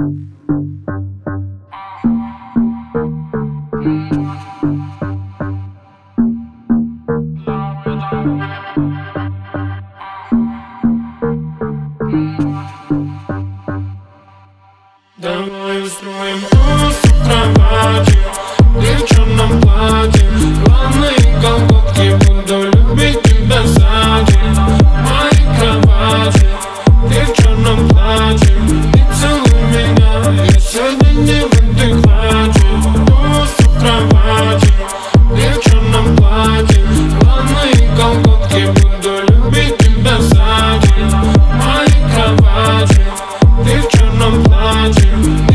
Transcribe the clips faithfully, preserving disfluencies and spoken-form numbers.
Давай устроим тусу в кровати, в девчонном платье. Главные колготки, буду любить тебя сзади. В моей кровати, в девчонном платье. И целуй меня, я сегодня не в адеквате. Тусу в кровати, в девчонном платье. Главные колготки, буду любить тебя сзади. В моей кровати, в девчонном платье.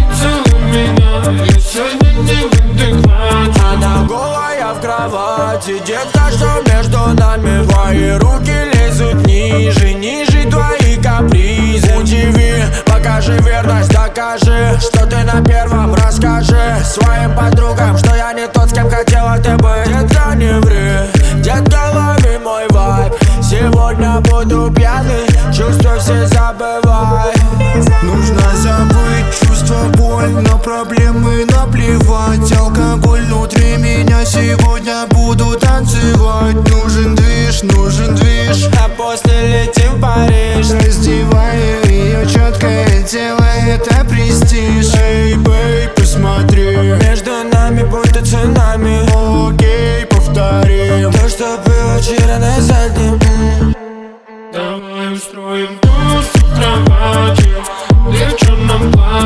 Она голая в кровати, детка, что между нами? Твои руки лезут ниже, ниже твои капризы. Удиви, покажи верность, докажи, что ты на первом. Расскажи своим подругам, что я не тот, с кем хотела ты быть. Детка, не ври, детка, лови мой вайб. Сегодня буду пьяный, чувства все забывай. Нужно забыть чувство, боль, на проблемы наплевать. Алкоголь внутри меня, сегодня буду танцевать. Нужен движ, нужен движ, а после летим в Париж. раздевая ее четкое тело, это престиж. Эй, бэй, посмотри, Между нами будто цунами. окей, повтори То, что было вчера на заднем. Давай устроим тусу в кровати, в девчонном платье.